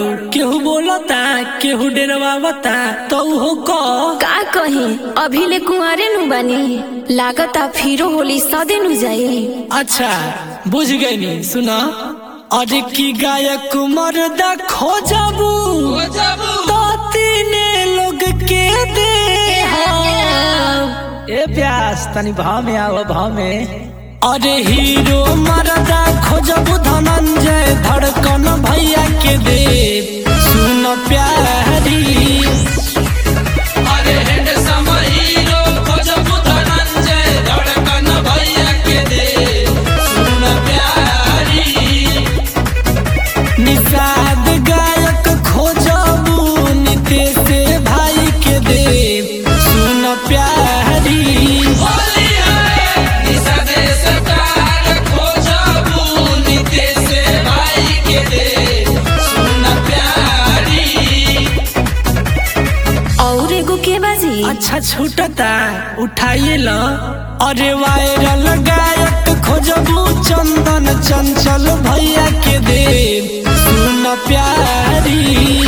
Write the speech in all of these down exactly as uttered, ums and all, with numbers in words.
केहू बोलता केहू डरवावता तो हो का कही अभी ले कुंवारे नु बानी लागता फिरो होली सदे नु जाई। अच्छा बुझ गई सुना अरे की गायक मर्दा खोजबू तो तीने लोग के दे ए प्यास तनी भाव में आओ भाव में। अरे हीरो मर्दा खोजबू धनंजय धड़कन भैया के दे सुन प्यारी। अरे हैंडसम हीरो खोजबू धनंजय धड़कन भैया के दे सुन प्यारी। निषाद गायक खोजबू नितेश भाई के दे सुन प्यारी। अच्छा छूटता उठाइए लो। अरे वायरल गायक खोजबू चंदन चंचल भैया के दे सुन प्यारी।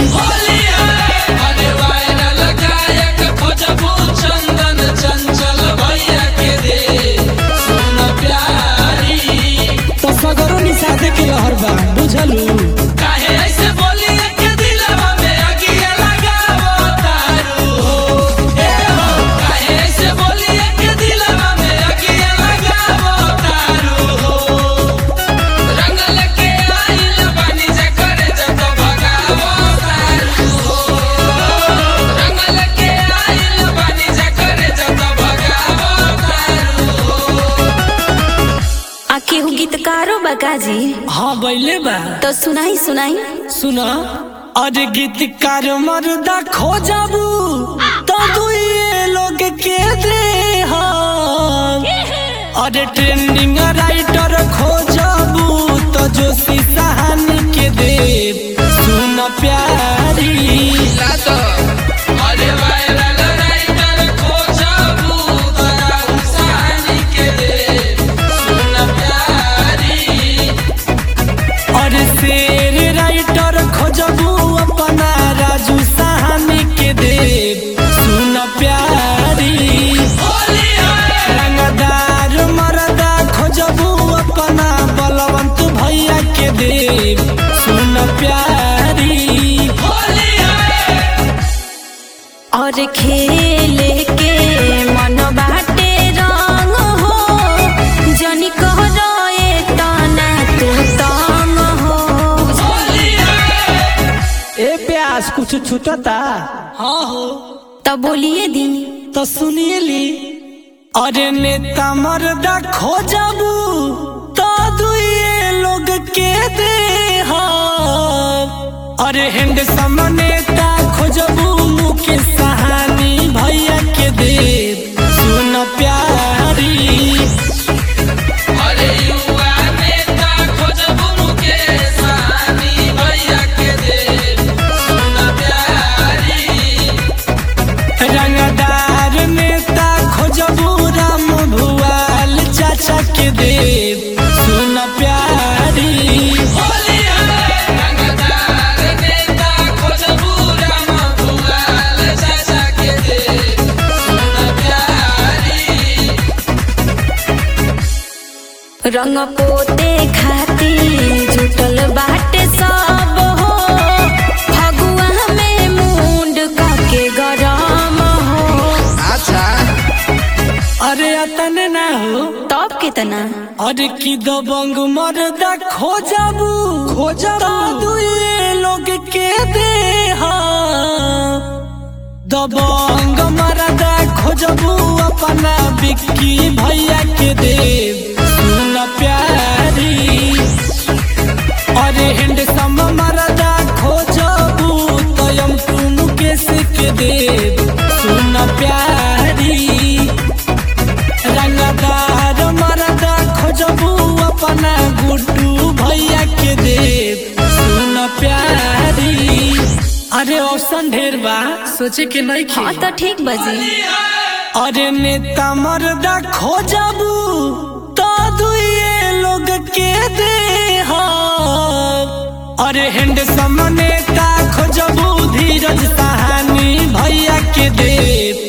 अरे वायरल गायक खोजबू चंदन चंचल भैया के दे सुन प्यारी। तो सगरो निषाद के लहर बा बुझलू काहे ऐसे बोली के दिलवा में अगिया लगावो तारू हो। केहू गीतकारो बकाजी हाँ बैले बा तो सुनाई सुनाई सुना। अरे गीतकार मर्दा खोजबू तो दुए लोग के दे हम। अरे ट्रेंडिंग राइटर खोजबू तो जोशी सहानी के दे सुन प्यारी। अरे वायरल राइटर खोजबू तो राहुल सहानी के दे सुन प्यारी। और शेर राइटर खोजबू अपना राजू सहानी के दे सुन प्यारी। रंगदार मर्दा खोजबू अपना बलवंत भैया के दे सुन प्यारी। और खेले के मन बाटे रंग हो जनी कह रहे तना तू तंग हो। ए प्यास कुछ छूटता हाँ हो तो बोलिए दी तो सुनिए ली। अरे नेता मर्दा खोजबू तो दुए लोग के दे हम। अरे हैंडसम नेता खोजबू मुकेश सहानी भैया के दे सुन प्यारी। अरे युवा नेता खोजबू मुकेश सहानी भैया के दे सुन प्यारी। रंगदार नेता खोजबू राम भुआल चाचा के दे सुन प्यारी। रंग पोते खाती जुटल बाटे सब हो फगुआ में मुंड काके गरम हो। अच्छा अरे अतने ना हो तब कितना अरे की दबंग मर्दा खोजबू खोजबू दुए लोग के दे हम। दबंग मर्दा खोजबू अपना बिक्की भैया के दे सुन प्यारी। अरे हैंडसम मर्दा खोजबू तो हम तुम कैसे के दे सुन प्यारी। रंगदार मर्दा खोजबू अपना गुड्डू भैया के दे सुन प्यारी। अरे ऑप्शन ढेर बा सोचे के नहीं खे हाँ तो ठीक बजी। अरे नेता मर्दा खोजबू तो दुए लोग के दे हम। अरे हैंडसम नेता दे